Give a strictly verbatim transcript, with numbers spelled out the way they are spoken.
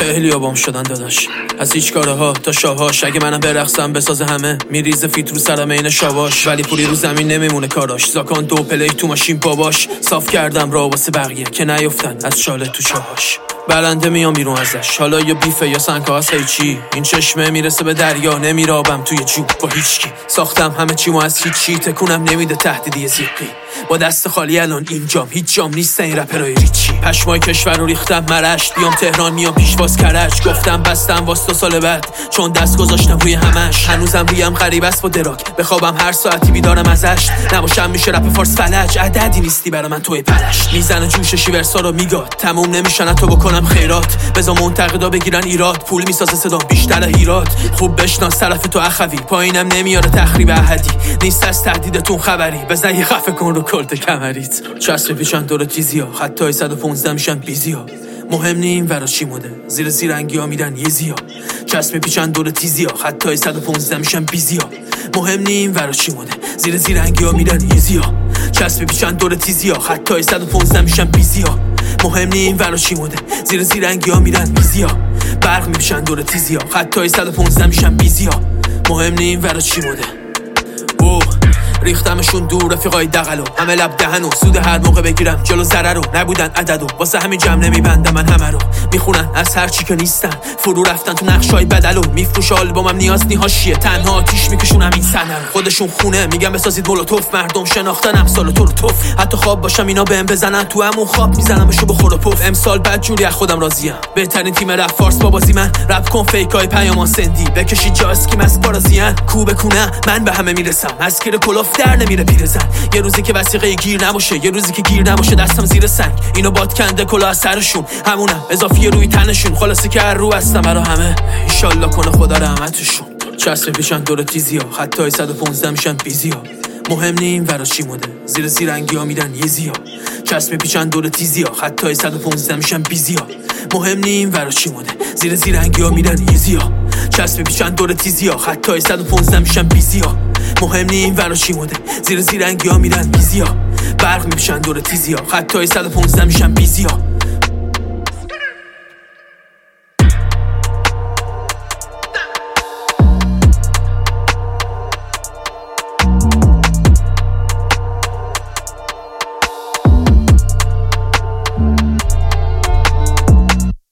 خیلی آبام شدن داداش از هیچ کاره ها تا شاهاش. اگه منم برقصم بساز همه میریزه فیت رو سرم این شواش. ولی پولی رو زمین نمیمونه کاراش. زاکان دو پلی تو ماشین باباش. صاف کردم را واسه بقیه که نیفتن از شاله تو چاهاش. برنده میام بیرون ازش، حالا یا بیفه یا سنگا هست هیچی. این چشمه میرسه به دریا، نمیرابم توی جوب با هیچکی. ساختم همه چیمو از هیچی، تکونم نمیده تهدیدی زیقی. با دست خالی الان اینجام، هیچ جام نیست این رپرای ریچی. پشمای کشور رو ریختم مرشت، بیام تهران میام پیشواز کرج. گفتم بستم واسه سال بعد چون دست گذاشتم روی همش. هنوزم ریم غریب است با دراک، بخوابم هر ساعتی بیدارم ازش. نباشم میشه رپ فارس فلج، عددی نیستی برا من توی پلش. میزنه جوش شیورسا رو میگاد، تموم نمیشن تو بکنم خیرات. بزا منتقدا بگیرن ایراد، پول میسازه صدا بیشتر هیرات. خوب بشناس طرف تو اخوی، پایینم نمیاره تخریب احدی. نیست از تهدیدتون خبری، بزن یه خفه کن رو کلت کمریت. چسب پیشن دور تیزیا، خطای صد و پانزده میشن بیزیا. مهم نیم ورا چی موده، زیر زیرنگی ها میدن یه زیا. چسب پیچن دور تیزیا، خطای صد و پانزده میشن بیزیا. مهم نیم ورا چی موده، زیر زیرنگی ها میدن یه زیا. چسب پیچن دور تیزیا، خطای صد و پانزده میشن بیزیا. مهم نیم ورا چی موده، زیر زیرنگی ها میدن بیزیا. برق میپیشن دور تیزیا، خطای صد و پانزده میشن بیزیا. مهم نیم ورا چی موده. اوه ریختمشون دور رفیقای دقلو، همه لب دهنو سود هر موقع بگیرم جلو ضرر رو. نبودن عددو واسه همین جمع نمیبندم من همه رو. میخونن از هر چی که نیستن، فرو رفتن تو نقشای بدلو. میفروش آلبومم نیاز نیهاشیه، تنها آتیش میکشونم این سنه رو. خودشون خونه میگم بسازید مولوتوف، مردم شناختن امسال تو رو توف. حتی خواب باشم اینا بهم بزنن تو همون خواب میزنمشو بخور و پف. امسال بعد جوری از خودم راضیم، بهترین تیم رپ فارس با بازی من. رپ کن فیکای پیامان سندی، بکشید جا اسکی مس بارازیان. کو بکونه من به همه میرسم، از کیر کلوف در نمیره پیرزن. یه روزی که وثیقه گیر نباشه، یه روزی که گیر نباشه دستم زیر سنگ. اینو باد کنده کلا از سرشون، همونم اضافی روی تنشون. خلاصی که هر رو هستم برا همه، ایشالله کنه خدا رحمتشون. چسب پیشن دور تیزیا، خطای صد و پانزده میشن بیزیا. مهم نیم ورا چی موده، زیر زیرنگی ها میدن یه زیا. چسب پیچن دور تیزیا، خطای صد و پانزده میشن بیزیا. مهم نیم ورا چی موده، زیر زیرنگی ها میدن یه زیا. چسب پیچن دور تیزیا، خطای صد و پانزده میشن بیزیا. مهم نیم ورا چی موده، زیر زیرنگی ها میدن بیزیا. برق میپیشن دور تیزیا، خطای صد و پانزده میشن بیزیا.